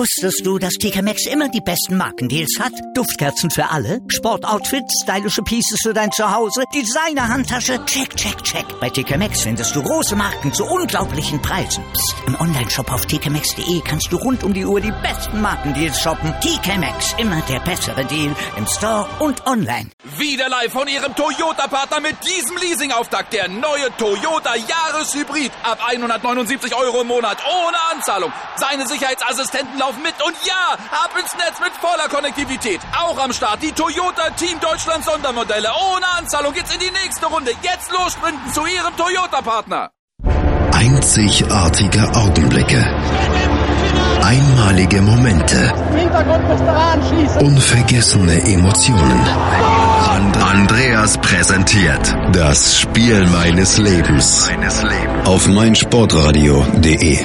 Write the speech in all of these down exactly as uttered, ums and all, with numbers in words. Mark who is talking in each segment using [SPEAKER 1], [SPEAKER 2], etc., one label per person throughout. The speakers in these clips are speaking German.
[SPEAKER 1] Wusstest du, dass T K Maxx immer die besten Markendeals hat? Duftkerzen für alle, Sportoutfits, stylische Pieces für dein Zuhause, Designer-Handtasche, check, check, check. Bei T K Maxx findest du große Marken zu unglaublichen Preisen. Psst. Im Onlineshop auf t k maxx punkt d e kannst du rund um die Uhr die besten Markendeals shoppen. T K Maxx, immer der bessere Deal im Store und online.
[SPEAKER 2] Wieder live von Ihrem Toyota-Partner mit diesem Leasing-Auftakt. Der neue Toyota Jahreshybrid. Ab hundertneunundsiebzig Euro im Monat ohne Anzahlung. Seine Sicherheitsassistenten laufen mit und ja, ab ins Netz mit voller Konnektivität. Auch am Start die Toyota Team Deutschland Sondermodelle. Ohne Anzahlung geht's in die nächste Runde. Jetzt los sprinten zu Ihrem Toyota-Partner.
[SPEAKER 3] Einzigartige Augenblicke. Einmalige Momente. Unvergessene Emotionen. And- Andreas präsentiert das Spiel meines Lebens auf meinsportradio punkt de.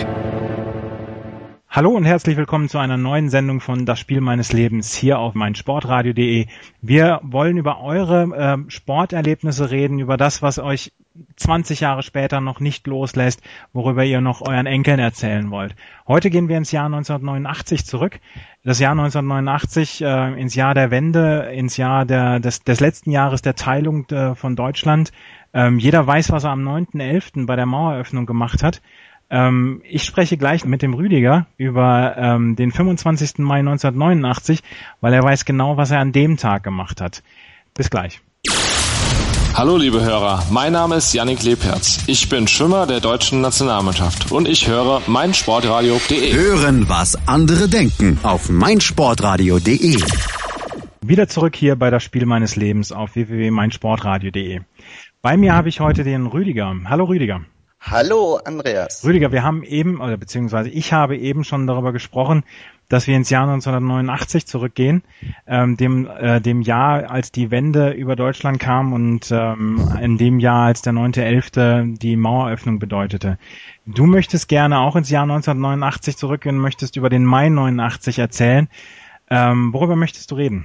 [SPEAKER 4] Hallo und herzlich willkommen zu einer neuen Sendung von Das Spiel meines Lebens hier auf meinsportradio punkt de. Wir wollen über eure äh, Sporterlebnisse reden, über das, was euch zwanzig Jahre später noch nicht loslässt, worüber ihr noch euren Enkeln erzählen wollt. Heute gehen wir ins Jahr neunzehnhundertneunundachtzig zurück. Das Jahr neunzehnhundertneunundachtzig, äh, ins Jahr der Wende, ins Jahr der, des, des letzten Jahres der Teilung äh, von Deutschland. Ähm, jeder weiß, was er am neunten elften bei der Maueröffnung gemacht hat. Ähm, ich spreche gleich mit dem Rüdiger über ähm, den fünfundzwanzigsten Mai neunzehnhundertneunundachtzig, weil er weiß genau, was er an dem Tag gemacht hat. Bis gleich.
[SPEAKER 5] Hallo liebe Hörer, mein Name ist Yannick Lebherz. Ich bin Schwimmer der deutschen Nationalmannschaft und ich höre meinsportradio punkt de.
[SPEAKER 3] Hören, was andere denken auf meinsportradio punkt de.
[SPEAKER 4] Wieder zurück hier bei Das Spiel meines Lebens auf w w w punkt meinsportradio punkt de. Bei mir habe ich heute den Rüdiger. Hallo Rüdiger.
[SPEAKER 6] Hallo Andreas.
[SPEAKER 4] Rüdiger, wir haben eben, oder beziehungsweise ich habe eben schon darüber gesprochen, dass wir ins Jahr neunzehnhundertneunundachtzig zurückgehen, ähm, dem äh, dem Jahr, als die Wende über Deutschland kam und ähm, in dem Jahr, als der neunte elfte die Maueröffnung bedeutete. Du möchtest gerne auch ins Jahr neunzehnhundertneunundachtzig zurückgehen, möchtest über den Mai neunundachtzig erzählen. Ähm, worüber möchtest du reden?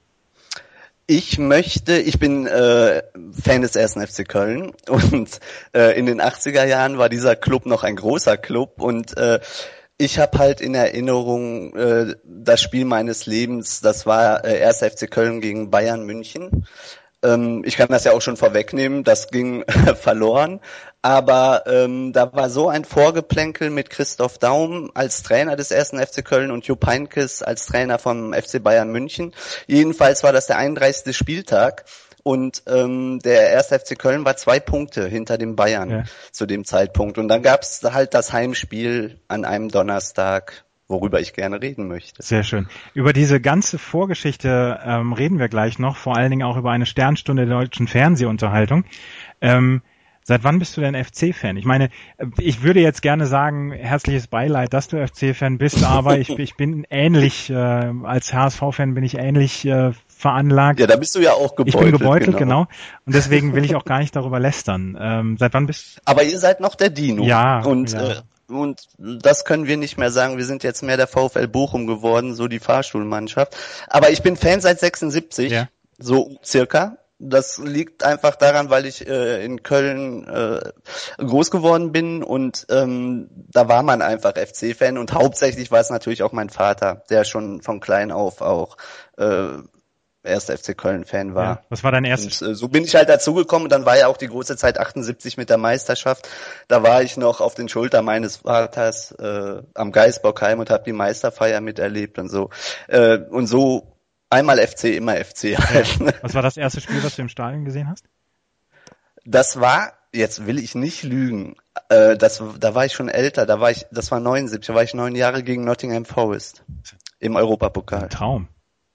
[SPEAKER 6] Ich möchte, ich bin äh, Fan des ersten F C Köln und äh, in den achtziger Jahren war dieser Club noch ein großer Club und äh, ich habe halt in Erinnerung äh, das Spiel meines Lebens, das war äh, erster F C Köln gegen Bayern München. Ähm, ich kann das ja auch schon vorwegnehmen, das ging verloren, aber ähm, da war so ein Vorgeplänkel mit Christoph Daum als Trainer des ersten F C Köln und Jupp Heynckes als Trainer vom F C Bayern München. Jedenfalls war das der einunddreißigste Spieltag. Und ähm, der erste F C Köln war zwei Punkte hinter dem Bayern ja. zu dem Zeitpunkt. Und dann gab es halt das Heimspiel an einem Donnerstag, worüber ich gerne reden möchte.
[SPEAKER 4] Sehr schön. Über diese ganze Vorgeschichte ähm, reden wir gleich noch, vor allen Dingen auch über eine Sternstunde der deutschen Fernsehunterhaltung. Ähm, seit wann bist du denn F C-Fan? Ich meine, ich würde jetzt gerne sagen, herzliches Beileid, dass du F C-Fan bist, aber ich, ich bin ähnlich, äh, als H S V-Fan bin ich ähnlich äh, veranlagt.
[SPEAKER 6] Ja, da bist du ja auch gebeutelt.
[SPEAKER 4] Ich bin gebeutelt, genau. genau. Und deswegen will ich auch gar nicht darüber lästern. Ähm, seit wann bist
[SPEAKER 6] Aber ihr seid noch der Dino.
[SPEAKER 4] Ja.
[SPEAKER 6] Und,
[SPEAKER 4] ja.
[SPEAKER 6] Äh, und das können wir nicht mehr sagen. Wir sind jetzt mehr der VfL Bochum geworden, so die Fahrstuhlmannschaft. Aber ich bin Fan seit sechsundsiebzig, ja. so circa. Das liegt einfach daran, weil ich äh, in Köln äh, groß geworden bin und ähm, da war man einfach F C-Fan und hauptsächlich war es natürlich auch mein Vater, der schon von klein auf auch äh, erster F C Köln-Fan war.
[SPEAKER 4] Ja, was war dein erstes?
[SPEAKER 6] Und, äh, so bin ich halt dazugekommen und dann war ja auch die große Zeit achtundsiebzig mit der Meisterschaft. Da war ich noch auf den Schultern meines Vaters äh, am Geisbockheim und habe die Meisterfeier miterlebt und so. Äh, und so einmal F C, immer F C halt.
[SPEAKER 4] Ja. Was war das erste Spiel, was du im Stadion gesehen hast?
[SPEAKER 6] Das war, jetzt will ich nicht lügen, äh, das, da war ich schon älter, da war ich, das war neunundsiebzig, da war ich neun Jahre gegen Nottingham Forest im Europapokal.
[SPEAKER 4] Ein Traum.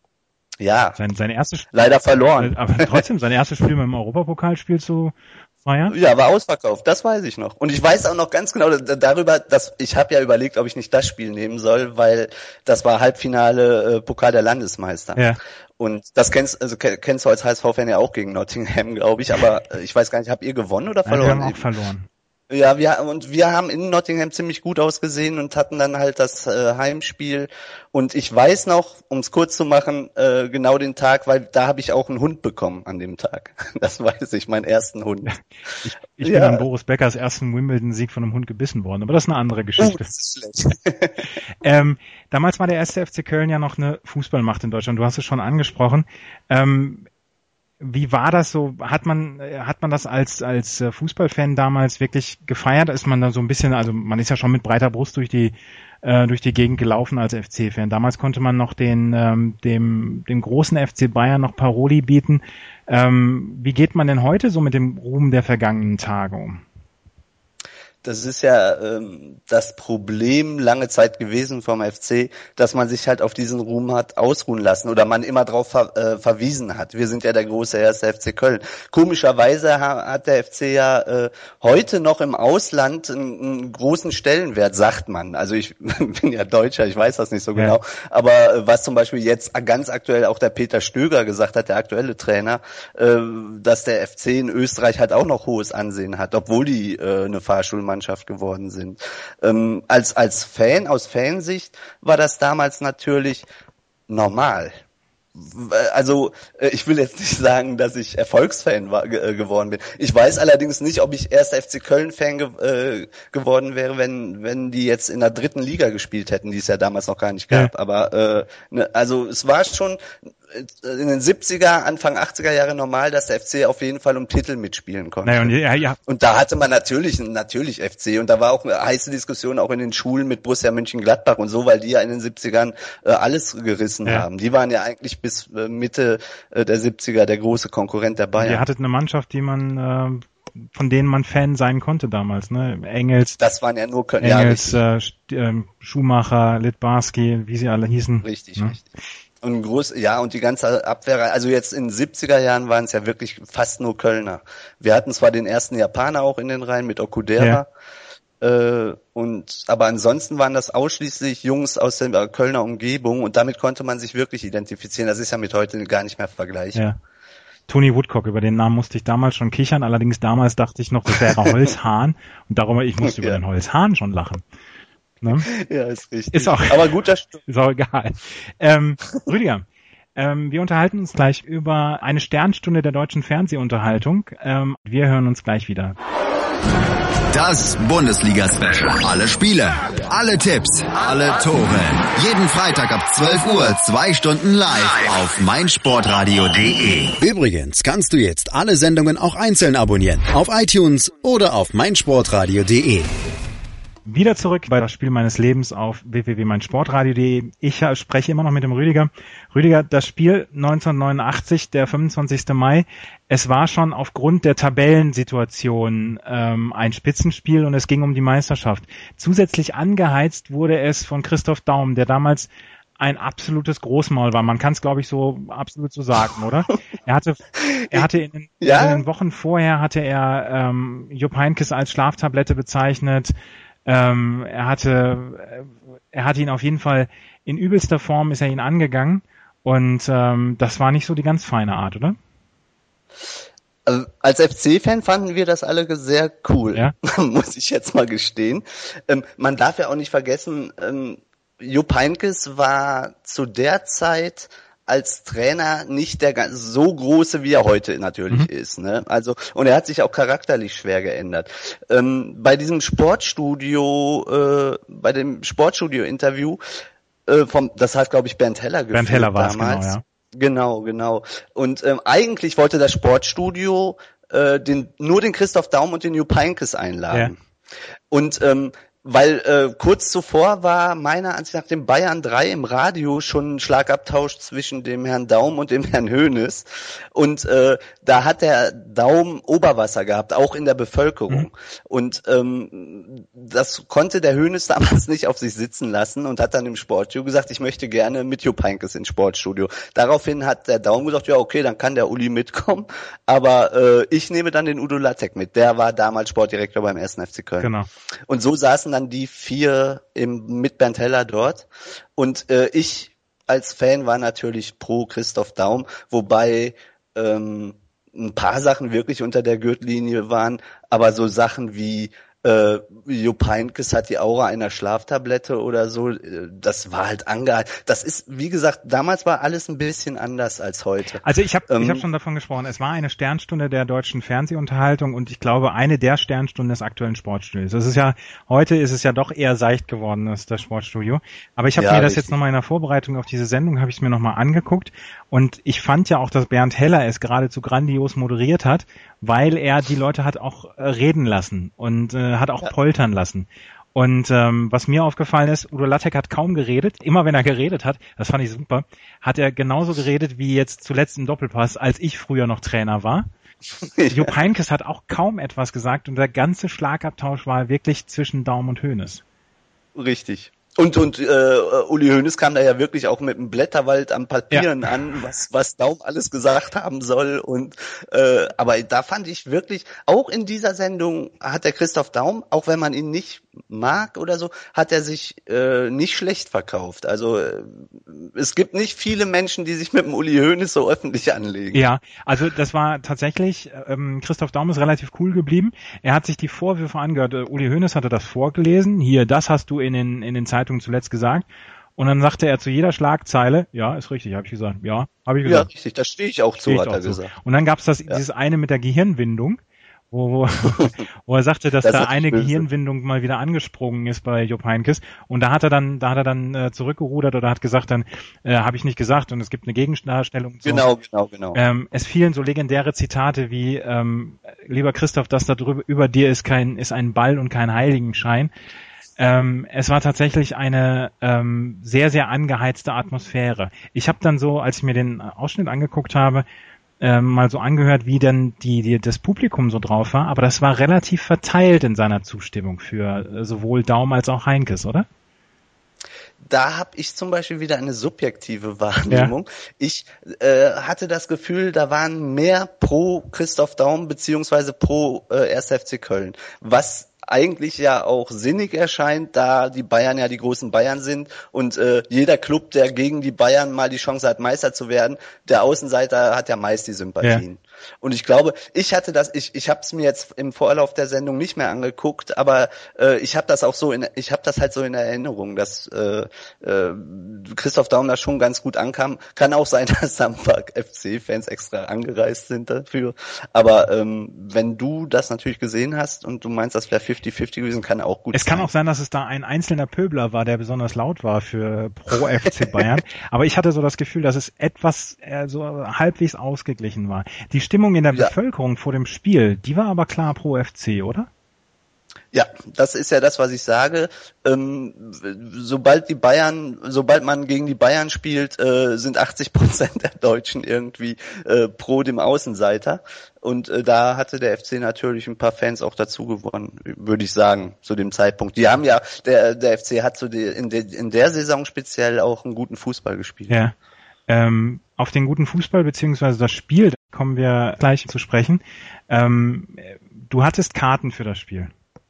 [SPEAKER 6] Ja.
[SPEAKER 4] Sein, sein erstes Spiel,
[SPEAKER 6] leider verloren.
[SPEAKER 4] Aber trotzdem, sein erstes Spiel mit dem Europapokalspiel zu feiern?
[SPEAKER 6] Ja, war ausverkauft, das weiß ich noch. Und ich weiß auch noch ganz genau darüber, dass ich habe ja überlegt, ob ich nicht das Spiel nehmen soll, weil das war Halbfinale äh, Pokal der Landesmeister. Ja. Und das kennst also kennst du als H S V-Fan ja auch gegen Nottingham, glaube ich, aber äh, ich weiß gar nicht, habt ihr gewonnen oder verloren?
[SPEAKER 4] Ja, wir haben auch verloren.
[SPEAKER 6] Ja, wir und wir haben in Nottingham ziemlich gut ausgesehen und hatten dann halt das äh, Heimspiel. Und ich weiß noch, um es kurz zu machen, äh, genau den Tag, weil da habe ich auch einen Hund bekommen an dem Tag. Das weiß ich, meinen ersten Hund.
[SPEAKER 4] Ich, ich
[SPEAKER 6] Ja.
[SPEAKER 4] bin an Boris Beckers ersten Wimbledon-Sieg von einem Hund gebissen worden, aber das ist eine andere
[SPEAKER 6] Oh,
[SPEAKER 4] Geschichte.
[SPEAKER 6] das ist schlecht.
[SPEAKER 4] Ähm, damals war der erste F C Köln ja noch eine Fußballmacht in Deutschland. Du hast es schon angesprochen. Ähm, wie war das so? Hat man hat man das als als äh, Fußballfan damals wirklich gefeiert? Ist man da so ein bisschen, also man ist ja schon mit breiter Brust durch die äh, durch die Gegend gelaufen als F C-Fan. Damals konnte man noch den ähm, dem dem großen F C Bayern noch Paroli bieten. Ähm, wie geht man denn heute so mit dem Ruhm der vergangenen Tage um?
[SPEAKER 6] Das ist ja ähm, das Problem lange Zeit gewesen vom F C, dass man sich halt auf diesen Ruhm hat ausruhen lassen oder man immer darauf ver äh, verwiesen hat. Wir sind ja der große erste F C Köln. Komischerweise ha hat der F C ja äh, heute noch im Ausland einen, einen großen Stellenwert, sagt man. Also ich bin ja Deutscher, ich weiß das nicht so genau. Ja. Aber äh, was zum Beispiel jetzt ganz aktuell auch der Peter Stöger gesagt hat, der aktuelle Trainer, äh, dass der F C in Österreich halt auch noch hohes Ansehen hat, obwohl die äh, eine Fahrschulmannschaft geworden sind. Ähm, als als Fan, aus Fansicht war das damals natürlich normal. Also ich will jetzt nicht sagen, dass ich Erfolgsfan war, ge- geworden bin. Ich weiß allerdings nicht, ob ich erster F C Köln-Fan ge- äh, geworden wäre, wenn wenn die jetzt in der dritten Liga gespielt hätten, die es ja damals noch gar nicht gab. Ja. Aber äh, ne, also es war schon in den siebziger, Anfang achtziger Jahre normal, dass der F C auf jeden Fall um Titel mitspielen konnte.
[SPEAKER 4] Naja, und, ja, ja.
[SPEAKER 6] und da hatte man natürlich natürlich F C und da war auch eine heiße Diskussion auch in den Schulen mit Borussia Mönchengladbach und so, weil die ja in den siebzigern äh, alles gerissen ja. haben. Die waren ja eigentlich bis äh, Mitte äh, der siebziger der große Konkurrent der Bayern.
[SPEAKER 4] Ihr hattet eine Mannschaft, die man äh, von denen man Fan sein konnte damals, ne? Engels.
[SPEAKER 6] Das waren ja nur Köln.
[SPEAKER 4] Engels, ja, äh, Schumacher, Litbarski, wie sie alle hießen.
[SPEAKER 6] Richtig,
[SPEAKER 4] ne?
[SPEAKER 6] richtig. Und groß, ja, und die ganze Abwehr, also jetzt in den siebziger Jahren waren es ja wirklich fast nur Kölner. Wir hatten zwar den ersten Japaner auch in den Reihen mit Okudera, ja. äh, und aber ansonsten waren das ausschließlich Jungs aus der Kölner Umgebung und damit konnte man sich wirklich identifizieren. Das ist ja mit heute gar nicht mehr vergleichbar. Ja.
[SPEAKER 4] Tony Woodcock, über den Namen musste ich damals schon kichern, allerdings damals dachte ich noch, das wäre Holzhahn und darum, ich musste ja. über den Holzhahn schon lachen. Ne?
[SPEAKER 6] Ja, ist richtig.
[SPEAKER 4] Ist auch,
[SPEAKER 6] aber guter St-
[SPEAKER 4] ist auch egal. Ähm, Rüdiger, ähm, wir unterhalten uns gleich über eine Sternstunde der deutschen Fernsehunterhaltung. Ähm, wir hören uns gleich wieder.
[SPEAKER 3] Das Bundesliga-Special. Alle Spiele, alle Tipps, alle Tore. Jeden Freitag ab zwölf Uhr, zwei Stunden live auf meinsportradio punkt de. Übrigens kannst du jetzt alle Sendungen auch einzeln abonnieren. Auf iTunes oder auf meinsportradio punkt de.
[SPEAKER 4] Wieder zurück bei das Spiel meines Lebens auf w w w punkt meinsportradio punkt de. Ich spreche immer noch mit dem Rüdiger. Rüdiger, das Spiel neunzehnhundertneunundachtzig, der fünfundzwanzigster Mai, es war schon aufgrund der Tabellensituation ähm, ein Spitzenspiel und es ging um die Meisterschaft. Zusätzlich angeheizt wurde es von Christoph Daum, der damals ein absolutes Großmaul war. Man kann es, glaube ich, so absolut so sagen, oder? Er hatte, er hatte in den, ja? in den Wochen vorher hatte er ähm, Jupp Heynckes als Schlaftablette bezeichnet. Ähm, er hatte, er hatte ihn auf jeden Fall in übelster Form ist er ihn angegangen und ähm, das war nicht so die ganz feine Art, oder?
[SPEAKER 6] Also als F C-Fan fanden wir das alle sehr cool,
[SPEAKER 4] ja?
[SPEAKER 6] muss ich jetzt mal gestehen. Ähm, man darf ja auch nicht vergessen, ähm, Jupp Heynckes war zu der Zeit als Trainer nicht der so große, wie er heute natürlich mhm. ist, ne? Also und er hat sich auch charakterlich schwer geändert. Ähm, bei diesem Sportstudio, äh, bei dem Sportstudio-Interview, äh, vom, das hat glaube ich Bernd Heller geführt
[SPEAKER 4] Bernd Heller war
[SPEAKER 6] damals.
[SPEAKER 4] Genau, ja.
[SPEAKER 6] Genau, genau. Und ähm, eigentlich wollte das Sportstudio äh, den nur den Christoph Daum und den Jupp Heynckes einladen. Ja. Und ähm, weil äh, kurz zuvor war meiner Ansicht nach dem Bayern drei im Radio schon ein Schlagabtausch zwischen dem Herrn Daum und dem Herrn Hoeneß und äh, da hat der Daum Oberwasser gehabt, auch in der Bevölkerung. Mhm. Und ähm, das konnte der Hoeneß damals nicht auf sich sitzen lassen und hat dann im Sportstudio gesagt, ich möchte gerne mit Jupp Heynckes ins Sportstudio. Daraufhin hat der Daum gesagt, ja okay, dann kann der Uli mitkommen, aber äh, ich nehme dann den Udo Lattek mit. Der war damals Sportdirektor beim ersten F C Köln.
[SPEAKER 4] Genau.
[SPEAKER 6] Und so saßen dann die vier im, mit Bernd Heller dort und äh, ich als Fan war natürlich pro Christoph Daum, wobei ähm, ein paar Sachen wirklich unter der Gürtellinie waren, aber so Sachen wie äh, Jupp Heynckes hat die Aura einer Schlaftablette oder so. Das war halt angehalten. Das ist, wie gesagt, damals war alles ein bisschen anders als heute.
[SPEAKER 4] Also ich habe
[SPEAKER 6] ähm,
[SPEAKER 4] ich hab schon davon gesprochen, es war eine Sternstunde der deutschen Fernsehunterhaltung und ich glaube eine der Sternstunden des aktuellen Sportstudios. Das ist ja, heute ist es ja doch eher seicht geworden, das, das Sportstudio. Aber ich habe
[SPEAKER 6] ja,
[SPEAKER 4] mir das
[SPEAKER 6] richtig.
[SPEAKER 4] jetzt nochmal in der Vorbereitung auf diese Sendung, habe ich es mir nochmal angeguckt und ich fand ja auch, dass Bernd Heller es geradezu grandios moderiert hat, weil er die Leute hat auch äh, reden lassen und äh, hat auch ja. poltern lassen. Und ähm, was mir aufgefallen ist, Udo Lattek hat kaum geredet. Immer wenn er geredet hat, das fand ich super, hat er genauso geredet wie jetzt zuletzt im Doppelpass, als ich früher noch Trainer war. Ja. Jupp Heynckes hat auch kaum etwas gesagt und der ganze Schlagabtausch war wirklich zwischen Daum und Hoeneß.
[SPEAKER 6] Richtig. Und und äh, Uli Hoeneß kam da ja wirklich auch mit einem Blätterwald an Papieren ja. an, was was Daum alles gesagt haben soll. Und äh, aber da fand ich wirklich, auch in dieser Sendung hat der Christoph Daum, auch wenn man ihn nicht mag oder so, hat er sich äh, nicht schlecht verkauft. Also äh, es gibt nicht viele Menschen, die sich mit dem Uli Hoeneß so öffentlich anlegen.
[SPEAKER 4] Ja, also das war tatsächlich, ähm, Christoph Daum ist relativ cool geblieben. Er hat sich die Vorwürfe angehört. Uli Hoeneß hatte das vorgelesen. Hier, das hast du in den in den Zeitungen zuletzt gesagt. Und dann sagte er zu jeder Schlagzeile, ja, ist richtig, habe ich gesagt. Ja, habe ich gesagt.
[SPEAKER 6] Ja, richtig, da stehe ich auch zu, hat er gesagt.
[SPEAKER 4] Und dann gab es das ja. dieses eine mit der Gehirnwindung, wo, wo er sagte, dass das da eine böse. Gehirnwindung mal wieder angesprungen ist bei Jupp Heynckes. Und da hat er dann, da hat er dann äh, zurückgerudert oder hat gesagt, dann äh, habe ich nicht gesagt und es gibt eine Gegendarstellung. So.
[SPEAKER 6] Genau, genau, genau.
[SPEAKER 4] Ähm, es fielen so legendäre Zitate wie, ähm, lieber Christoph, das da drüber über dir ist kein, ist ein Ball und kein Heiligenschein. Ähm, es war tatsächlich eine ähm, sehr, sehr angeheizte Atmosphäre. Ich habe dann so, als ich mir den Ausschnitt angeguckt habe, ähm, mal so angehört, wie denn die, die das Publikum so drauf war, aber das war relativ verteilt in seiner Zustimmung für äh, sowohl Daum als auch Heynckes, oder?
[SPEAKER 6] Da habe ich zum Beispiel wieder eine subjektive Wahrnehmung. Ja. Ich äh, hatte das Gefühl, da waren mehr pro Christoph Daum beziehungsweise pro äh, erster F C Köln, was eigentlich ja auch sinnig erscheint, da die Bayern ja die großen Bayern sind und äh, jeder Club, der gegen die Bayern mal die Chance hat, Meister zu werden, der Außenseiter hat ja meist die Sympathien. Ja. Und ich glaube, ich hatte das, ich ich habe es mir jetzt im Vorlauf der Sendung nicht mehr angeguckt, aber äh, ich habe das auch so in, ich habe das halt so in Erinnerung, dass äh, äh, Christoph Daum da schon ganz gut ankam. Kann auch sein, dass da ein paar F C-Fans extra angereist sind dafür. Aber ähm, wenn du das natürlich gesehen hast und du meinst, das wäre fifty fifty gewesen, kann auch gut sein.
[SPEAKER 4] Es kann auch sein, dass es da ein einzelner Pöbler war, der besonders laut war für pro F C Bayern. Aber ich hatte so das Gefühl, dass es etwas äh, so halbwegs ausgeglichen war. Die Stimmung in der ja. Bevölkerung vor dem Spiel, die war aber klar pro F C, oder?
[SPEAKER 6] Ja, das ist ja das, was ich sage. Ähm, sobald die Bayern, sobald man gegen die Bayern spielt, äh, sind achtzig Prozent der Deutschen irgendwie äh, pro dem Außenseiter. Und äh, da hatte der F C natürlich ein paar Fans auch dazu gewonnen, würde ich sagen, zu dem Zeitpunkt. Die haben ja, der der F C hat so die, in, der, in der Saison speziell auch einen guten Fußball gespielt.
[SPEAKER 4] Ja. Ähm, auf den guten Fußball beziehungsweise das Spiel kommen wir gleich zu sprechen. Ähm, du hattest Karten für das Spiel.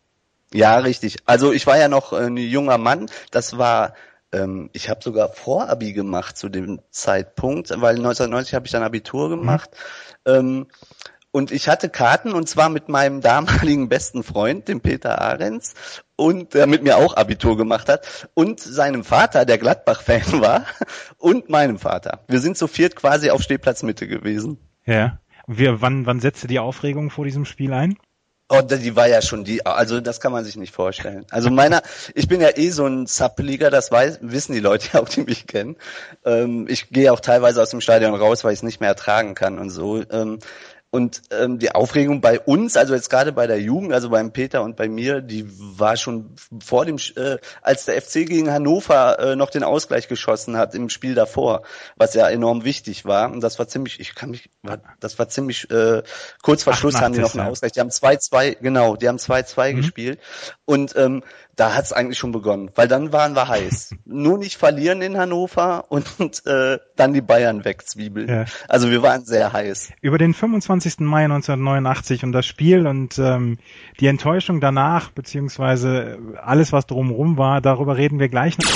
[SPEAKER 6] Ja, richtig. Also ich war ja noch ein junger Mann. Das war, ähm, ich habe sogar Vorabi gemacht zu dem Zeitpunkt, weil neunzehnhundertneunzig habe ich dann Abitur gemacht. Mhm. Ähm, und ich hatte Karten und zwar mit meinem damaligen besten Freund, dem Peter Ahrens, und der mit mir auch Abitur gemacht hat, und seinem Vater, der Gladbach-Fan war, und meinem Vater. Wir sind zu viert quasi auf Stehplatz Mitte gewesen.
[SPEAKER 4] Ja. Wir, wann, wann setzte die Aufregung vor diesem Spiel ein?
[SPEAKER 6] Oh, die war ja schon die, also das kann man sich nicht vorstellen. Also meiner, ich bin ja eh so ein Zappeliger, das weiß, wissen die Leute ja auch, die mich kennen. Ähm, ich gehe auch teilweise aus dem Stadion raus, weil ich es nicht mehr ertragen kann und so. Ähm, Und ähm, die Aufregung bei uns, also jetzt gerade bei der Jugend, also beim Peter und bei mir, die war schon vor dem, äh, als der F C gegen Hannover äh, noch den Ausgleich geschossen hat im Spiel davor, was ja enorm wichtig war. Und das war ziemlich, ich kann mich, war, das war ziemlich äh, kurz vor Schluss haben die noch einen Ausgleich. Die haben zwei zwei, genau, die haben zwei zwei mhm. gespielt. Und ähm, da hat's eigentlich schon begonnen, weil dann waren wir heiß. Nur nicht verlieren in Hannover und äh, dann die Bayern wegzwiebeln. Ja. Also wir waren sehr heiß.
[SPEAKER 4] Über den fünfundzwanzigsten Mai neunzehnhundertneunundachtzig und das Spiel und ähm, die Enttäuschung danach, beziehungsweise alles, was drumherum war, darüber reden wir gleich noch.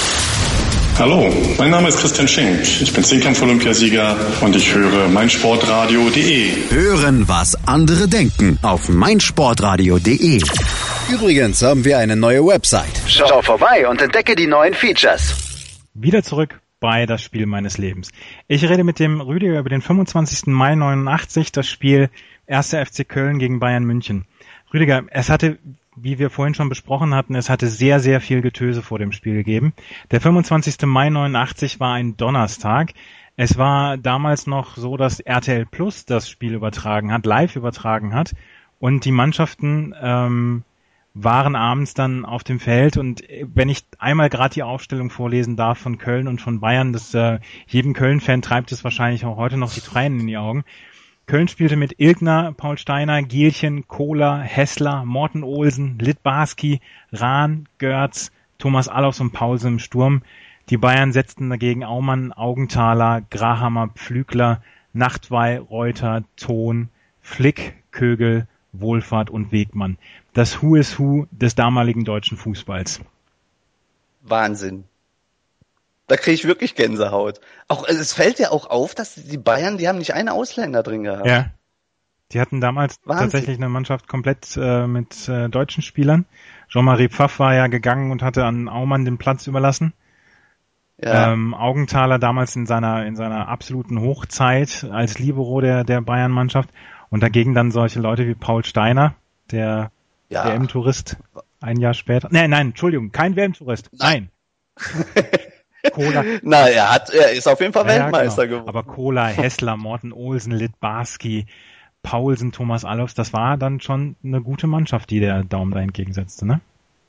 [SPEAKER 7] Hallo, mein Name ist Christian Schenk. Ich bin Zehnkampf-Olympiasieger und ich höre meinsportradio punkt de.
[SPEAKER 3] Hören, was andere denken auf meinsportradio punkt de. Übrigens haben wir eine neue Website. Schau vorbei und entdecke die neuen Features.
[SPEAKER 4] Wieder zurück bei das Spiel meines Lebens. Ich rede mit dem Rüdiger über den fünfundzwanzigsten Mai neunundachtzig, das Spiel erster F C Köln gegen Bayern München. Rüdiger, es hatte, wie wir vorhin schon besprochen hatten, es hatte sehr, sehr viel Getöse vor dem Spiel gegeben. Der fünfundzwanzigsten Mai neunundachtzig war ein Donnerstag. Es war damals noch so, dass R T L Plus das Spiel übertragen hat, live übertragen hat, und die Mannschaften ähm, waren abends dann auf dem Feld, und wenn ich einmal gerade die Aufstellung vorlesen darf von Köln und von Bayern, das äh, jedem Köln-Fan treibt es wahrscheinlich auch heute noch die Tränen in die Augen. Köln spielte mit Ilgner, Paul Steiner, Gielchen, Kohler, Hessler, Morten Olsen, Littbarski, Rahn, Görz, Thomas Allofs und Paulsen im Sturm. Die Bayern setzten dagegen Aumann, Augenthaler, Grahammer, Pflügler, Nachtwey, Reuter, Thon, Flick, Kögel, Wohlfahrt und Wegmann. Das Who is Who des damaligen deutschen Fußballs.
[SPEAKER 6] Wahnsinn. Da kriege ich wirklich Gänsehaut. Auch es fällt ja auch auf, dass die Bayern, die haben nicht einen Ausländer drin gehabt.
[SPEAKER 4] Ja. Die hatten damals
[SPEAKER 6] Wahnsinn.
[SPEAKER 4] Tatsächlich eine Mannschaft komplett äh, mit äh, deutschen Spielern. Jean-Marie Pfaff war ja gegangen und hatte an Aumann den Platz überlassen. Ja. Ähm, Augenthaler damals in seiner in seiner absoluten Hochzeit als Libero der der Bayern-Mannschaft. Und dagegen dann solche Leute wie Paul Steiner, der ja. W M-Tourist ein Jahr später. Nein, nein, Entschuldigung, kein W M-Tourist. Nein. Kohler.
[SPEAKER 6] Na, er hat, er ist auf jeden Fall
[SPEAKER 4] ja,
[SPEAKER 6] Weltmeister
[SPEAKER 4] ja, genau.
[SPEAKER 6] geworden.
[SPEAKER 4] Aber Kohler, Hessler, Morten Olsen, Littbarski, Paulsen, Thomas Allofs, das war dann schon eine gute Mannschaft, die der Daumen da entgegensetzte, ne?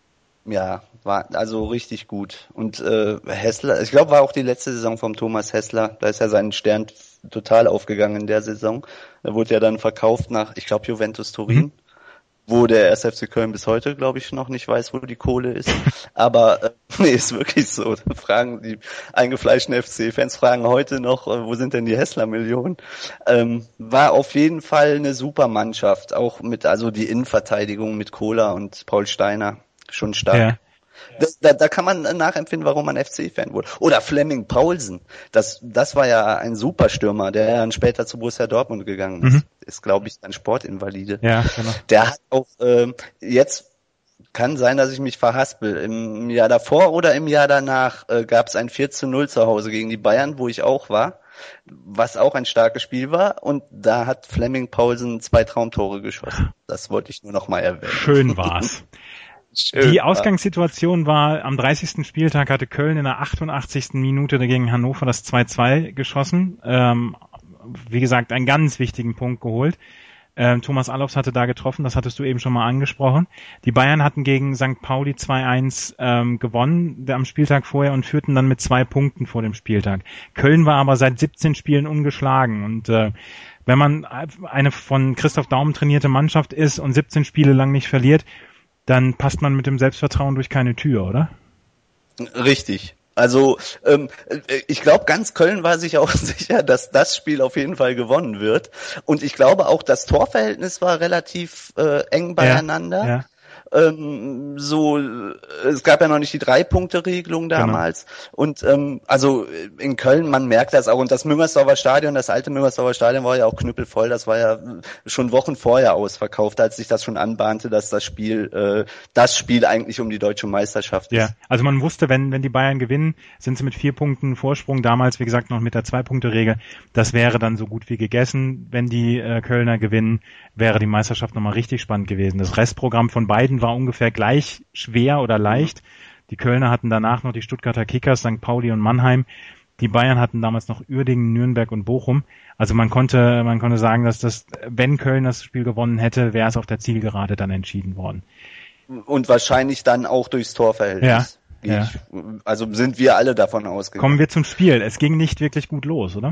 [SPEAKER 6] Ja, war also richtig gut. Und äh, Hessler, ich glaube, war auch die letzte Saison vom Thomas Hessler. Da ist ja sein Stern total aufgegangen in der Saison. Er wurde ja dann verkauft nach, ich glaube, Juventus Turin, mhm. wo der erste F C Köln bis heute, glaube ich, noch nicht weiß, wo die Kohle ist. Aber äh, nee, ist wirklich so. Da fragen die eingefleischten F C-Fans fragen heute noch, äh, wo sind denn die Hessler-Millionen? Ähm, war auf jeden Fall eine super Mannschaft, auch mit, also die Innenverteidigung mit Kohler und Paul Steiner. Schon stark. Ja. Das, da, da kann man nachempfinden, warum man F C-Fan wurde. Oder Flemming Paulsen. Das, das war ja ein Superstürmer, der dann später zu Borussia Dortmund gegangen ist. Mhm. Ist, glaube ich, ein Sportinvalide.
[SPEAKER 4] Ja, genau.
[SPEAKER 6] Der hat auch, ähm, jetzt kann sein, dass ich mich verhaspel. Im Jahr davor oder im Jahr danach äh, gab es ein vier zu null zu Hause gegen die Bayern, wo ich auch war, was auch ein starkes Spiel war. Und da hat Flemming Paulsen zwei Traumtore geschossen. Das wollte ich nur noch mal erwähnen.
[SPEAKER 4] Schön war's. Schön, die Ausgangssituation war, am dreißigsten Spieltag hatte Köln in der achtundachtzigsten Minute gegen Hannover das zwei zwei geschossen. Ähm, wie gesagt, einen ganz wichtigen Punkt geholt. Ähm, Thomas Allofs hatte da getroffen, das hattest du eben schon mal angesprochen. Die Bayern hatten gegen Sankt Pauli zwei eins ähm, gewonnen der, am Spieltag vorher und führten dann mit zwei Punkten vor dem Spieltag. Köln war aber seit siebzehn Spielen ungeschlagen, und äh, wenn man eine von Christoph Daum trainierte Mannschaft ist und siebzehn Spiele lang nicht verliert, dann passt man mit dem Selbstvertrauen durch keine Tür, oder?
[SPEAKER 6] Richtig. Also ähm, ich glaube, ganz Köln war sich auch sicher, dass das Spiel auf jeden Fall gewonnen wird. Und ich glaube auch, das Torverhältnis war relativ äh, eng beieinander. Ja, ja. Ähm, so, es gab ja noch nicht die Drei-Punkte-Regelung damals. Genau. Und ähm, also in Köln, man merkt das auch. Und das Müngersdorfer Stadion, das alte Müngersdorfer Stadion war ja auch knüppelvoll. Das war ja schon Wochen vorher ausverkauft, als sich das schon anbahnte, dass das Spiel, äh, das Spiel eigentlich um die deutsche Meisterschaft ist.
[SPEAKER 4] Ja, also man wusste, wenn wenn die Bayern gewinnen, sind sie mit vier Punkten Vorsprung. Damals, wie gesagt, noch mit der Zwei-Punkte-Regel. Das wäre dann so gut wie gegessen. Wenn die äh, Kölner gewinnen, wäre die Meisterschaft nochmal richtig spannend gewesen. Das Restprogramm von beiden war ungefähr gleich schwer oder leicht. Die Kölner hatten danach noch die Stuttgarter Kickers, Sankt Pauli und Mannheim. Die Bayern hatten damals noch Uerdingen, Nürnberg und Bochum. Also man konnte, man konnte sagen, dass das, wenn Köln das Spiel gewonnen hätte, wäre es auf der Zielgerade dann entschieden worden.
[SPEAKER 6] Und wahrscheinlich dann auch durchs Torverhältnis.
[SPEAKER 4] Ja, ja.
[SPEAKER 6] Ich, also sind wir alle davon ausgegangen.
[SPEAKER 4] Kommen wir zum Spiel. Es ging nicht wirklich gut los, oder?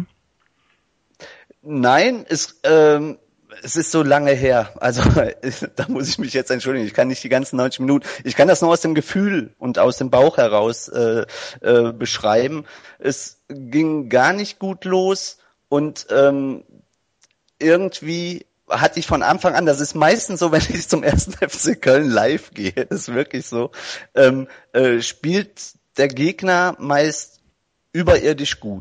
[SPEAKER 6] Nein, es, ähm, es ist so lange her. Also da muss ich mich jetzt entschuldigen. Ich kann nicht die ganzen neunzig Minuten. Ich kann das nur aus dem Gefühl und aus dem Bauch heraus äh, äh, beschreiben. Es ging gar nicht gut los und ähm, irgendwie hatte ich von Anfang an, das ist meistens so, wenn ich zum ersten F C Köln live gehe, ist wirklich so, ähm, äh, spielt der Gegner meist überirdisch gut.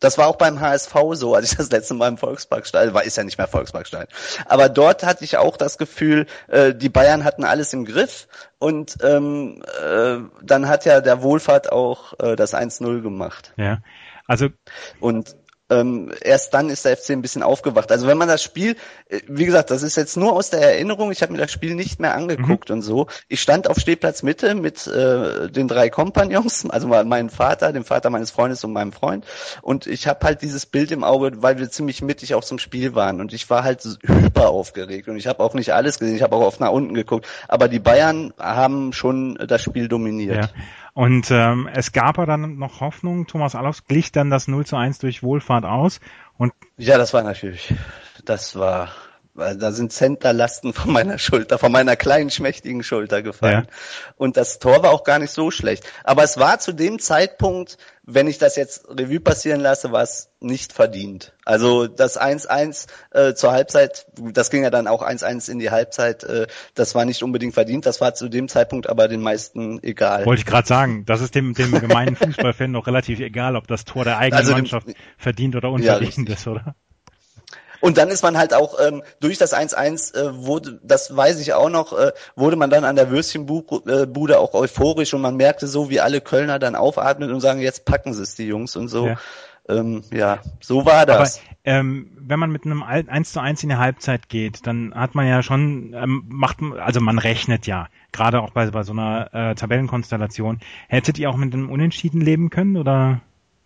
[SPEAKER 6] Das war auch beim H S V so, als ich das letzte Mal im Volksparkstadion war, ist ja nicht mehr Volksparkstadion. Aber dort hatte ich auch das Gefühl, äh, die Bayern hatten alles im Griff und ähm, äh, dann hat ja der Wohlfahrt auch äh, das eins null gemacht.
[SPEAKER 4] Ja, also
[SPEAKER 6] und Ähm, erst dann ist der F C ein bisschen aufgewacht. Also wenn man das Spiel, wie gesagt, das ist jetzt nur aus der Erinnerung, ich habe mir das Spiel nicht mehr angeguckt mhm. und so. Ich stand auf Stehplatz Mitte mit äh, den drei Kompagnons, also meinem Vater, dem Vater meines Freundes und meinem Freund, und ich habe halt dieses Bild im Auge, weil wir ziemlich mittig auch zum Spiel waren und ich war halt hyper aufgeregt und ich habe auch nicht alles gesehen, ich habe auch oft nach unten geguckt, aber die Bayern haben schon das Spiel dominiert.
[SPEAKER 4] Ja. Und ähm, es gab aber dann noch Hoffnung. Thomas Allofs glich dann das null zu eins durch Wohlfahrt aus. Und
[SPEAKER 6] ja, das war natürlich, das war, da sind Centerlasten von meiner Schulter, von meiner kleinen, schmächtigen Schulter gefallen. Ja. Und das Tor war auch gar nicht so schlecht. Aber es war zu dem Zeitpunkt, wenn ich das jetzt Revue passieren lasse, war es nicht verdient. Also das eins eins äh, zur Halbzeit, das ging ja dann auch eins eins in die Halbzeit, äh, das war nicht unbedingt verdient, das war zu dem Zeitpunkt aber den meisten egal.
[SPEAKER 4] Wollte ich gerade sagen, das ist dem, dem gemeinen Fußballfan noch relativ egal, ob das Tor der eigenen also Mannschaft dem, verdient oder unverdient ja, ist, oder?
[SPEAKER 6] Und dann ist man halt auch ähm, durch das eins eins, äh, wurde, das weiß ich auch noch, äh, wurde man dann an der Würstchenbude auch euphorisch und man merkte so, wie alle Kölner dann aufatmen und sagen, jetzt packen sie es, die Jungs und so. Ja, ähm, ja so war das.
[SPEAKER 4] Aber ähm, wenn man mit einem eins zu eins in die Halbzeit geht, dann hat man ja schon, ähm, macht, also man rechnet ja, gerade auch bei, bei so einer äh, Tabellenkonstellation. Hättet ihr auch mit einem Unentschieden leben können, oder?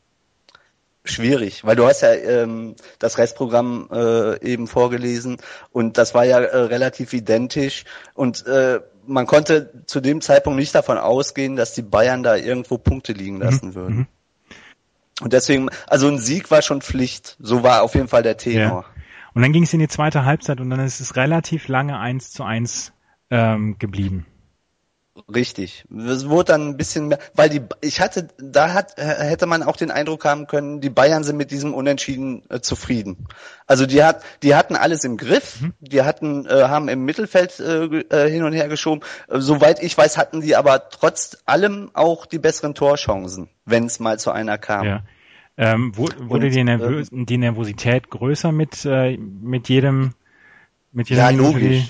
[SPEAKER 6] Schwierig, weil du hast ja ähm, das Restprogramm äh, eben vorgelesen und das war ja äh, relativ identisch und äh, man konnte zu dem Zeitpunkt nicht davon ausgehen, dass die Bayern da irgendwo Punkte liegen lassen mhm. würden. Und deswegen, also ein Sieg war schon Pflicht, so war auf jeden Fall der Tenor.
[SPEAKER 4] Ja. Und dann ging es in die zweite Halbzeit und dann ist es relativ lange eins zu eins ähm, geblieben.
[SPEAKER 6] Richtig. Es wurde dann ein bisschen mehr, weil die, ich hatte, da hat, hätte man auch den Eindruck haben können, die Bayern sind mit diesem Unentschieden äh, zufrieden. Also die hat, die hatten alles im Griff, mhm. die hatten, äh, haben im Mittelfeld äh, hin und her geschoben. Äh, soweit ich weiß, hatten die aber trotz allem auch die besseren Torchancen, wenn es mal zu einer kam.
[SPEAKER 4] Ja. Ähm, wurde und, die, Nervös- äh, die Nervosität größer mit, äh, mit jedem, mit jedem
[SPEAKER 6] ja, logisch.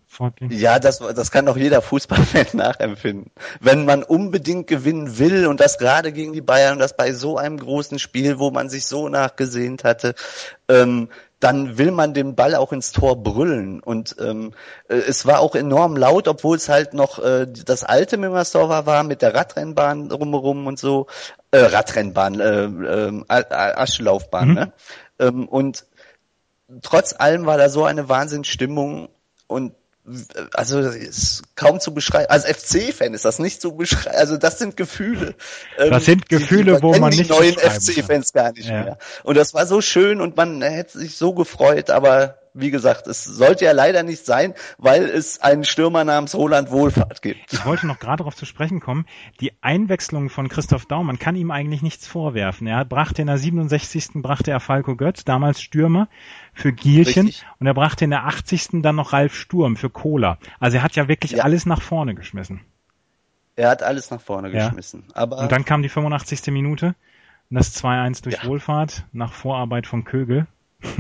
[SPEAKER 6] Ja, das, das kann doch jeder Fußballfan nachempfinden. Wenn man unbedingt gewinnen will und das gerade gegen die Bayern und das bei so einem großen Spiel, wo man sich so nachgesehnt hatte, ähm, dann will man den Ball auch ins Tor brüllen. Und ähm, es war auch enorm laut, obwohl es halt noch äh, das alte Müngersdorfer war mit der Radrennbahn drumherum und so. Äh, Radrennbahn, äh, äh, Aschelaufbahn. Mhm. Ne? Ähm, und trotz allem war da so eine Wahnsinnsstimmung und also das ist kaum zu beschreiben. Als F C-Fan ist das nicht zu beschreiben. Also das sind Gefühle.
[SPEAKER 4] Das sind Gefühle, die, die, wo man
[SPEAKER 6] die
[SPEAKER 4] nicht
[SPEAKER 6] neuen F C-Fans gar nicht ja. mehr. Und das war so schön und man hätte sich so gefreut, aber wie gesagt, es sollte ja leider nicht sein, weil es einen Stürmer namens Roland Wohlfahrt gibt.
[SPEAKER 4] Ich wollte noch gerade darauf zu sprechen kommen. Die Einwechslung von Christoph Daum, man kann ihm eigentlich nichts vorwerfen. Er brachte in der siebenundsechzigsten brachte er Falco Götz, damals Stürmer, für Gielchen. Richtig. Und er brachte in der achtzigsten dann noch Ralf Sturm für Kohler. Also er hat ja wirklich ja. alles nach vorne geschmissen.
[SPEAKER 6] Er hat alles nach vorne ja. geschmissen. Aber
[SPEAKER 4] und dann kam die fünfundachtzigste Minute und das zwei eins durch ja. Wohlfahrt nach Vorarbeit von Kögel.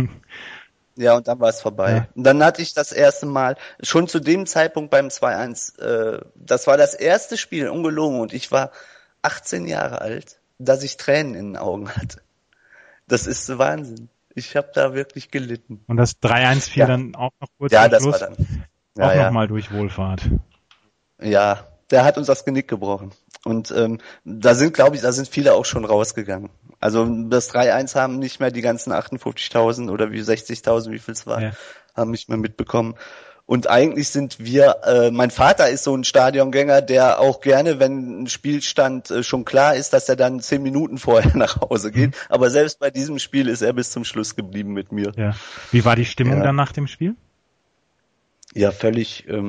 [SPEAKER 6] Ja, und dann war es vorbei. Ja. Und dann hatte ich das erste Mal, schon zu dem Zeitpunkt beim zwei eins, äh, das war das erste Spiel, ungelogen, und ich war achtzehn Jahre alt, dass ich Tränen in den Augen hatte. Das ist Wahnsinn. Ich habe da wirklich gelitten.
[SPEAKER 4] Und das drei eins fiel ja. dann auch noch kurz
[SPEAKER 6] ja,
[SPEAKER 4] zum
[SPEAKER 6] das
[SPEAKER 4] Schluss,
[SPEAKER 6] war dann. Ja,
[SPEAKER 4] auch
[SPEAKER 6] ja.
[SPEAKER 4] nochmal durch Wohlfahrt.
[SPEAKER 6] Ja, der hat uns das Genick gebrochen. Und ähm, da sind, glaube ich, da sind viele auch schon rausgegangen. Also das drei eins haben nicht mehr die ganzen achtundfünfzigtausend oder wie sechzigtausend, wie viel es war, ja. haben nicht mehr mitbekommen. Und eigentlich sind wir, äh, mein Vater ist so ein Stadiongänger, der auch gerne, wenn ein Spielstand äh, schon klar ist, dass er dann zehn Minuten vorher nach Hause geht. Mhm. Aber selbst bei diesem Spiel ist er bis zum Schluss geblieben mit mir.
[SPEAKER 4] Ja. Wie war die Stimmung
[SPEAKER 6] ja.
[SPEAKER 4] dann nach dem Spiel?
[SPEAKER 6] Ja, völlig, ähm,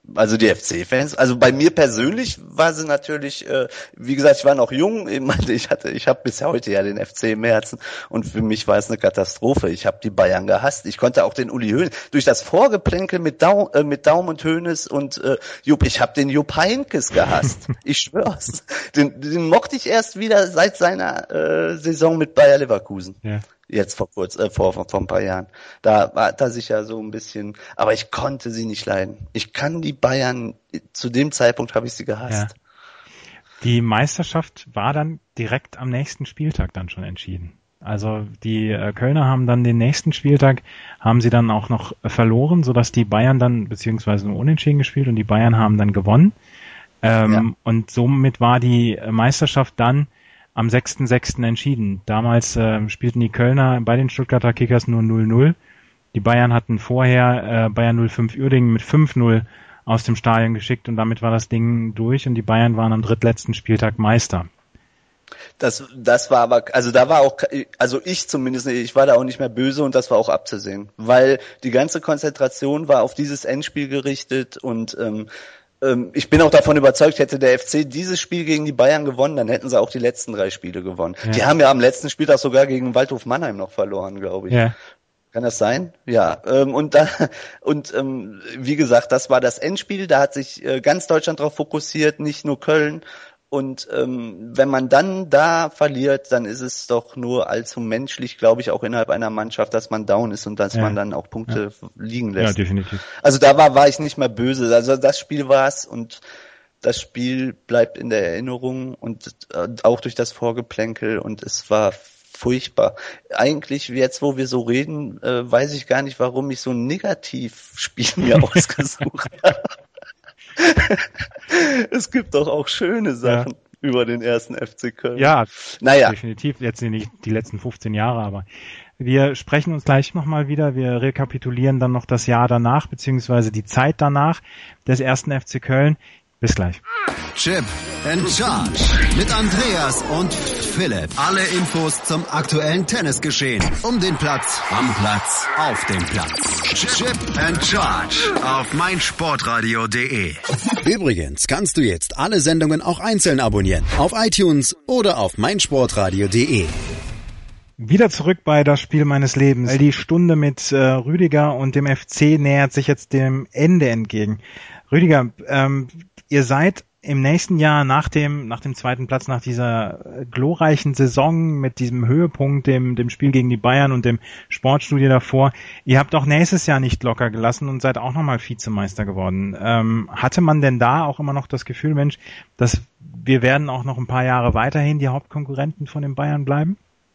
[SPEAKER 6] Also die F C-Fans, also bei mir persönlich war sie natürlich, äh, wie gesagt, ich war noch jung, ich hatte, ich habe bis heute ja den F C im Herzen und für mich war es eine Katastrophe. Ich habe die Bayern gehasst. Ich konnte auch den Uli Hoeneß durch das Vorgeplänkel mit Daum, äh, mit Daum und Hoeneß und äh, Jupp, ich habe den Jupp Heynckes gehasst. Ich schwör's. Den, den mochte ich erst wieder seit seiner äh, Saison mit Bayer Leverkusen. Ja. Jetzt vor kurz, äh, vor, vor, vor ein paar Jahren. Da war da sich ja so ein bisschen, aber ich konnte sie nicht leiden. Ich kann die Bayern, zu dem Zeitpunkt habe ich sie gehasst.
[SPEAKER 4] Ja. Die Meisterschaft war dann direkt am nächsten Spieltag dann schon entschieden. Also die äh, Kölner haben dann den nächsten Spieltag, haben sie dann auch noch verloren, sodass die Bayern dann, beziehungsweise nur unentschieden gespielt und die Bayern haben dann gewonnen. Ähm, ja. Und somit war die Meisterschaft dann am sechsten sechsten entschieden. Damals äh, spielten die Kölner bei den Stuttgarter Kickers nur null null. Die Bayern hatten vorher äh, Bayern null fünf Uerdingen mit fünf null aus dem Stadion geschickt und damit war das Ding durch und die Bayern waren am drittletzten Spieltag Meister.
[SPEAKER 6] Das, das war aber, also da war auch, also ich zumindest, ich war da auch nicht mehr böse und das war auch abzusehen, weil die ganze Konzentration war auf dieses Endspiel gerichtet und ähm, ich bin auch davon überzeugt, hätte der F C dieses Spiel gegen die Bayern gewonnen, dann hätten sie auch die letzten drei Spiele gewonnen. Ja. Die haben ja am letzten Spieltag sogar gegen Waldhof Mannheim noch verloren, glaube ich. Ja. Kann das sein? Ja. Und da und ähm, wie gesagt, das war das Endspiel. Da hat sich äh, ganz Deutschland drauf fokussiert, nicht nur Köln. Und ähm, wenn man dann da verliert, dann ist es doch nur allzu menschlich, glaube ich, auch innerhalb einer Mannschaft, dass man down ist und dass ja. man dann auch Punkte ja. liegen lässt. Ja, definitiv. Also da war war ich nicht mehr böse. Also das Spiel war's und das Spiel bleibt in der Erinnerung und äh, auch durch das Vorgeplänkel und es war furchtbar. Eigentlich jetzt, wo wir so reden, äh, weiß ich gar nicht, warum ich so ein Negativspiel mir ausgesucht habe. Es gibt doch auch schöne Sachen ja. über den ersten F C Köln.
[SPEAKER 4] Ja, naja. Definitiv. Jetzt nicht die letzten fünfzehn Jahre, aber wir sprechen uns gleich nochmal wieder. Wir rekapitulieren dann noch das Jahr danach, beziehungsweise die Zeit danach des ersten F C Köln. Bis gleich.
[SPEAKER 3] Chip and Charge mit Andreas und Philipp. Alle Infos zum aktuellen Tennisgeschehen. Um den Platz, am Platz, auf dem Platz. Chip and Charge auf meinsportradio punkt de. Übrigens kannst du jetzt alle Sendungen auch einzeln abonnieren. Auf iTunes oder auf meinsportradio punkt de.
[SPEAKER 4] Wieder zurück bei Das Spiel meines Lebens. Die Stunde mit äh, Rüdiger und dem F C nähert sich jetzt dem Ende entgegen. Rüdiger, ähm, ihr seid im nächsten Jahr nach dem nach dem zweiten Platz, nach dieser glorreichen Saison mit diesem Höhepunkt, dem dem Spiel gegen die Bayern und dem Sportstudio davor, ihr habt auch nächstes Jahr nicht locker gelassen und seid auch nochmal Vizemeister geworden. Ähm, hatte man denn da auch immer noch das Gefühl, Mensch, dass wir werden auch noch ein paar Jahre weiterhin die Hauptkonkurrenten von den Bayern bleiben?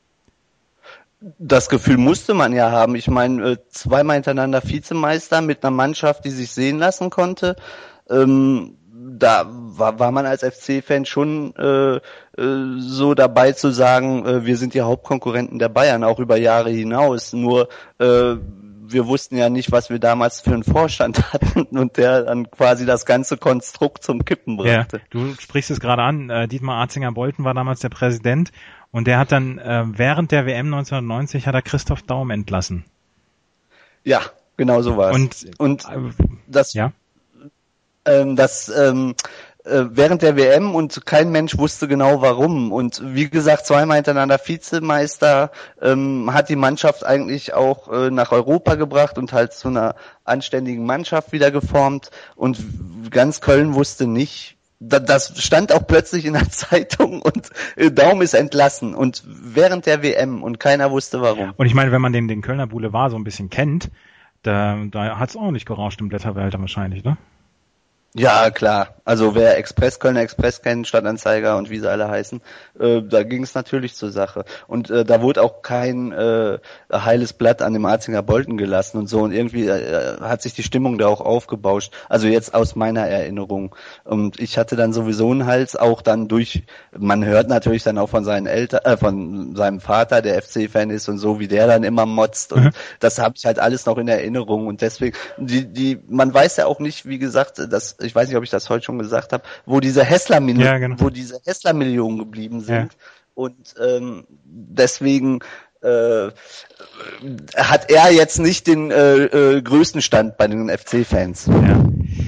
[SPEAKER 6] Das Gefühl musste man ja haben. Ich meine, zweimal hintereinander Vizemeister mit einer Mannschaft, die sich sehen lassen konnte. Ähm, da war, war man als F C-Fan schon äh, äh, so dabei zu sagen, äh, wir sind die Hauptkonkurrenten der Bayern, auch über Jahre hinaus. Nur äh, wir wussten ja nicht, was wir damals für einen Vorstand hatten und der dann quasi das ganze Konstrukt zum Kippen brachte.
[SPEAKER 4] Ja, du sprichst es gerade an. Äh, Dietmar Arzinger-Bolten war damals der Präsident und der hat dann äh, während der W M neunzehnhundertneunzig hat er Christoph Daum entlassen.
[SPEAKER 6] Ja, genau so war es.
[SPEAKER 4] Und,
[SPEAKER 6] und
[SPEAKER 4] äh,
[SPEAKER 6] das,
[SPEAKER 4] ja?
[SPEAKER 6] ähm, das ähm, äh, während der W M und kein Mensch wusste genau warum. Und wie gesagt, zweimal hintereinander Vizemeister, ähm, hat die Mannschaft eigentlich auch äh, nach Europa gebracht und halt zu einer anständigen Mannschaft wieder geformt. Und ganz Köln wusste nicht, das stand auch plötzlich in der Zeitung und Daum ist entlassen und während der W M und keiner wusste warum.
[SPEAKER 4] Und ich meine, wenn man den, den Kölner Boulevard so ein bisschen kennt, da, da hat es auch nicht gerauscht im Blätterwälder wahrscheinlich, ne?
[SPEAKER 6] Ja, klar. Also wer Express, Kölner Express kennt, Stadtanzeiger und wie sie alle heißen, äh, da ging es natürlich zur Sache. Und äh, da wurde auch kein äh, heiles Blatt an dem Arzinger Bolten gelassen und so. Und irgendwie äh, hat sich die Stimmung da auch aufgebauscht. Also jetzt aus meiner Erinnerung. Und ich hatte dann sowieso einen Hals, auch dann durch, man hört natürlich dann auch von seinen Eltern, äh, von seinem Vater, der F C-Fan ist und so, wie der dann immer motzt. Und mhm. das habe ich halt alles noch in Erinnerung. Und deswegen, die, die, man weiß ja auch nicht, wie gesagt, dass ich weiß nicht, ob ich das heute schon gesagt habe, wo diese Hessler-Millionen, ja, genau. wo diese Hessler-Millionen geblieben sind. Ja. Und ähm, deswegen äh, hat er jetzt nicht den äh, äh, größten Stand bei den F C-Fans.
[SPEAKER 4] Ja.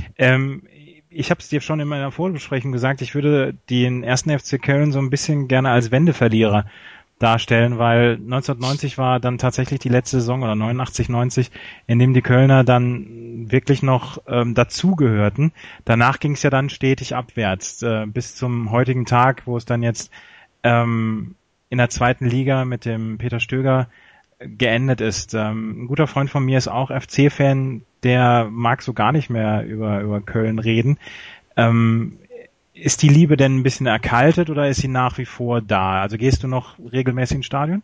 [SPEAKER 4] Ähm, ich habe es dir schon in meiner Vorbesprechung gesagt, ich würde den ersten F C Köln so ein bisschen gerne als Wendeverlierer darstellen, weil neunzehnhundertneunzig war dann tatsächlich die letzte Saison oder neunundachtzig, neunzig, in dem die Kölner dann wirklich noch ähm, dazugehörten. Danach ging es ja dann stetig abwärts, äh, bis zum heutigen Tag, wo es dann jetzt ähm, in der zweiten Liga mit dem Peter Stöger geendet ist. Ähm, ein guter Freund von mir ist auch F C-Fan, der mag so gar nicht mehr über, über Köln reden. Ähm, Ist die Liebe denn ein bisschen erkaltet oder ist sie nach wie vor da? Also gehst du noch regelmäßig ins Stadion?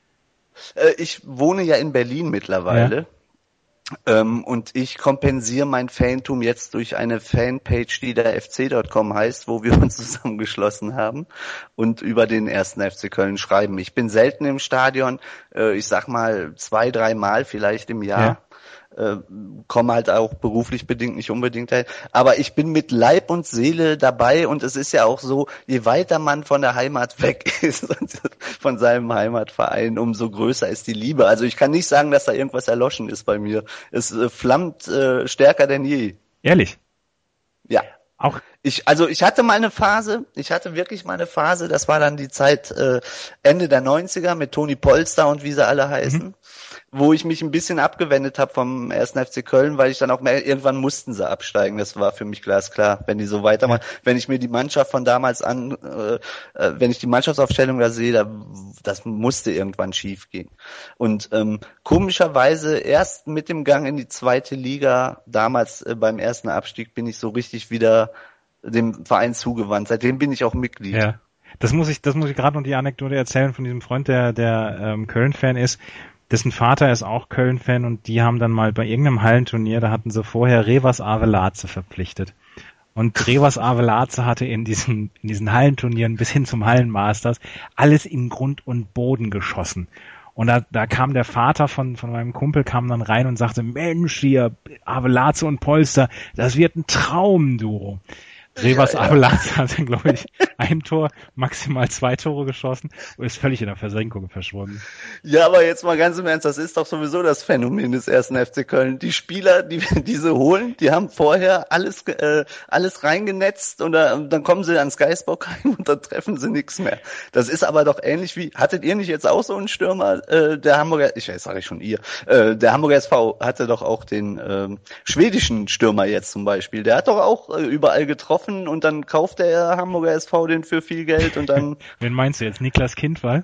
[SPEAKER 6] Äh, ich wohne ja in Berlin mittlerweile. Ja. Ähm, und ich kompensiere mein Fantum jetzt durch eine Fanpage, die der F C Punkt com heißt, wo wir uns zusammengeschlossen haben und über den ersten F C Köln schreiben. Ich bin selten im Stadion, äh, ich sag mal zwei, drei Mal vielleicht im Jahr. Ja. Äh, komme halt auch beruflich bedingt nicht unbedingt dahin. Aber ich bin mit Leib und Seele dabei und es ist ja auch so, je weiter man von der Heimat weg ist, von seinem Heimatverein, umso größer ist die Liebe. Also ich kann nicht sagen, dass da irgendwas erloschen ist bei mir. Es äh, flammt äh, stärker denn je.
[SPEAKER 4] Ehrlich?
[SPEAKER 6] Ja.
[SPEAKER 4] Auch
[SPEAKER 6] ich, also ich hatte mal eine Phase, ich hatte wirklich mal eine Phase, das war dann die Zeit äh, Ende der neunziger mit Toni Polster und wie sie alle heißen, mhm. wo ich mich ein bisschen abgewendet habe vom ersten F C Köln, weil ich dann auch mehr, irgendwann mussten sie absteigen, das war für mich glasklar, wenn die so weitermachen. Ja. Wenn ich mir die Mannschaft von damals an, äh, wenn ich die Mannschaftsaufstellung da sehe, da, das musste irgendwann schief gehen. Und ähm, komischerweise erst mit dem Gang in die zweite Liga, damals äh, beim ersten Abstieg, bin ich so richtig wieder dem Verein zugewandt. Seitdem bin ich auch Mitglied.
[SPEAKER 4] Ja, das muss ich, das muss ich gerade noch die Anekdote erzählen von diesem Freund, der der ähm, Köln-Fan ist. Dessen Vater ist auch Köln-Fan und die haben dann mal bei irgendeinem Hallenturnier, da hatten sie vorher Revas Avelaze verpflichtet. Und Revas Avelaze hatte in diesen in diesen Hallenturnieren bis hin zum Hallenmasters alles in Grund und Boden geschossen. Und da, da kam der Vater von von meinem Kumpel, kam dann rein und sagte, Mensch, hier, Avelaze und Polster, das wird ein Traumduo. Revas ja, ja. Avelaze hat dann, glaube ich, ein Tor, maximal zwei Tore geschossen und ist völlig in der Versenkung verschwunden.
[SPEAKER 6] Ja, aber jetzt mal ganz im Ernst, das ist doch sowieso das Phänomen des ersten F C Köln. Die Spieler, die diese holen, die haben vorher alles äh, alles reingenetzt und da, dann kommen sie ans Geisbockheim und dann treffen sie nichts mehr. Das ist aber doch ähnlich wie, hattet ihr nicht jetzt auch so einen Stürmer, äh, der Hamburger, ich weiß, sage ich schon ihr, äh, der Hamburger S V hatte doch auch den äh, schwedischen Stürmer jetzt zum Beispiel, der hat doch auch äh, überall getroffen und dann kauft der Hamburger S V den für viel Geld und dann...
[SPEAKER 4] Wen meinst du jetzt? Niklas Kindwall?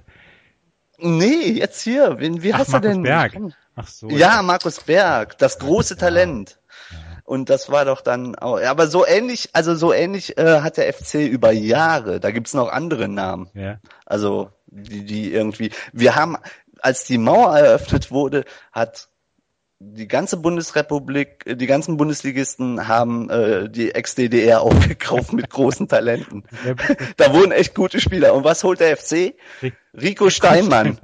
[SPEAKER 6] Nee, jetzt hier. Wen, wie
[SPEAKER 4] Ach,
[SPEAKER 6] heißt
[SPEAKER 4] Markus
[SPEAKER 6] er denn?
[SPEAKER 4] Berg. Ach so.
[SPEAKER 6] Ja, Markus Berg. Das große Talent. Ja. Und das war doch dann auch... Aber so ähnlich, also so ähnlich äh, hat der F C über Jahre. Da gibt's noch andere Namen.
[SPEAKER 4] Ja.
[SPEAKER 6] Also die, die irgendwie... Wir haben, als die Mauer eröffnet wurde, hat... Die ganze Bundesrepublik, die ganzen Bundesligisten haben äh, die Ex-D D R aufgekauft mit großen Talenten. Da wurden echt gute Spieler. Und was holt der F C? Rico Steinmann.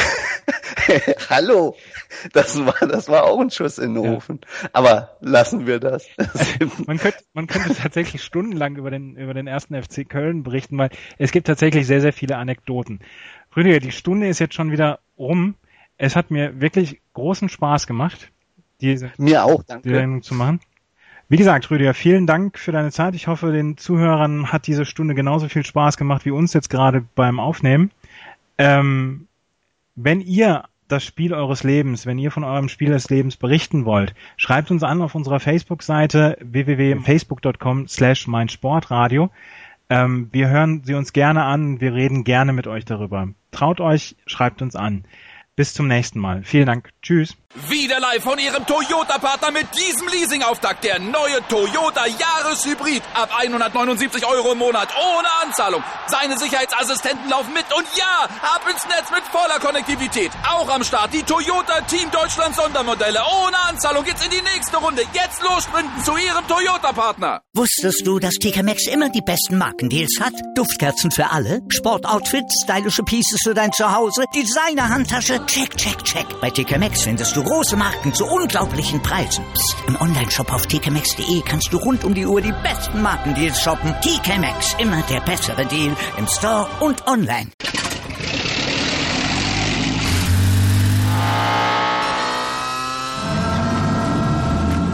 [SPEAKER 6] Hallo, das war das war auch ein Schuss in den Ofen. Ja. Aber lassen wir das.
[SPEAKER 4] man könnte man könnte tatsächlich stundenlang über den über den ersten F C Köln berichten, weil es gibt tatsächlich sehr sehr viele Anekdoten. Rüdiger, die Stunde ist jetzt schon wieder rum. Es hat mir wirklich großen Spaß gemacht, diese,
[SPEAKER 6] mir auch, danke.
[SPEAKER 4] Die Sendung zu machen. Wie gesagt, Rüdiger, vielen Dank für deine Zeit. Ich hoffe, den Zuhörern hat diese Stunde genauso viel Spaß gemacht wie uns jetzt gerade beim Aufnehmen. Ähm, wenn ihr das Spiel eures Lebens, wenn ihr von eurem Spiel des Lebens berichten wollt, schreibt uns an auf unserer Facebook-Seite w w w punkt facebook punkt com slash meinsportradio. Ähm, wir hören sie uns gerne an, wir reden gerne mit euch darüber. Traut euch, schreibt uns an. Bis zum nächsten Mal. Vielen Dank. Tschüss.
[SPEAKER 2] Wieder live von Ihrem Toyota-Partner mit diesem Leasing-Auftakt. Der neue Toyota Jahreshybrid. Ab hundertneunundsiebzig Euro im Monat. Ohne Anzahlung. Seine Sicherheitsassistenten laufen mit. Und ja, ab ins Netz mit voller Konnektivität. Auch am Start die Toyota Team Deutschland Sondermodelle. Ohne Anzahlung geht's in die nächste Runde. Jetzt los sprinten zu Ihrem Toyota-Partner.
[SPEAKER 1] Wusstest du, dass T K Maxx immer die besten Markendeals hat? Duftkerzen für alle, Sportoutfits, stylische Pieces für dein Zuhause, Designer-Handtasche, check, check, check. Bei T K Maxx findest du große Marken zu unglaublichen Preisen. Psst. Im Onlineshop auf t k maxx punkt d e kannst du rund um die Uhr die besten Markendeals shoppen. T K Maxx, immer der bessere Deal im Store und online.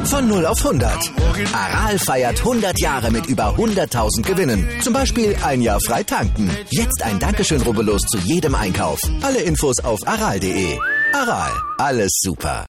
[SPEAKER 8] Von null auf hundert. Aral feiert hundert Jahre mit über hunderttausend Gewinnen. Zum Beispiel ein Jahr frei tanken. Jetzt ein Dankeschön, rubbellos zu jedem Einkauf. Alle Infos auf aral punkt de. Aral, alles super.